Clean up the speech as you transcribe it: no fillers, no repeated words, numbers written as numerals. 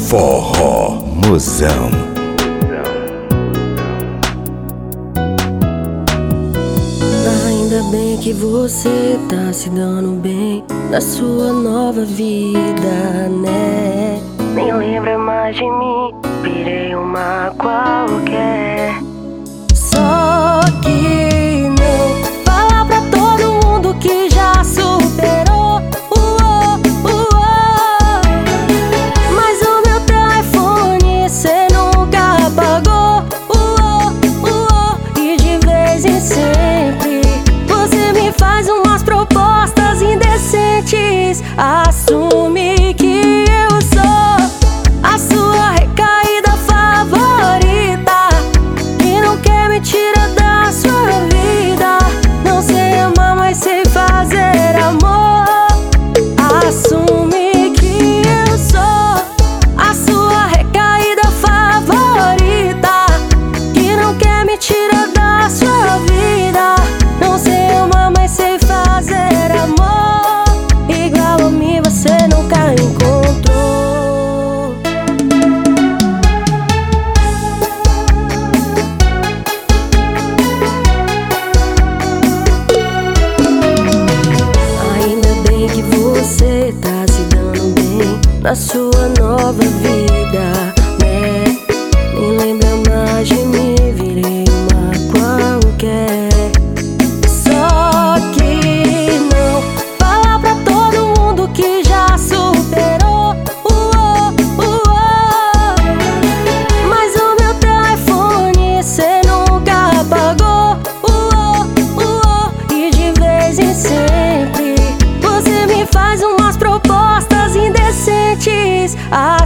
Forró Mozão. Ainda bem que você tá se dando bem na sua nova vida, né? Nem lembra mais de mim, virei uma qualquer. Só que não fala pra todo mundo que já superou. Mas o meu telefone cê nunca apagou. E de vez em sempre você me faz umas propostas indecentes. Assume que eu sou a sua recaída favorita e não quer me tirar da sua vida. Não sei amar, mas sei fazer amor. Assume que eu sou a sua recaída favorita que não quer me tirar da sua vida. Não sei amar, mas sei fazer amor. Igual a mim você nunca encontrou. Ainda bem que você tá se dando bem na sua nova vida, né? Nem lembra mais de mim, virei uma qualquer. Só que não fala pra todo mundo que já superou. Mas o meu telefone cê nunca apagou. E de vez em sempre você me faz umas propostas indecentes.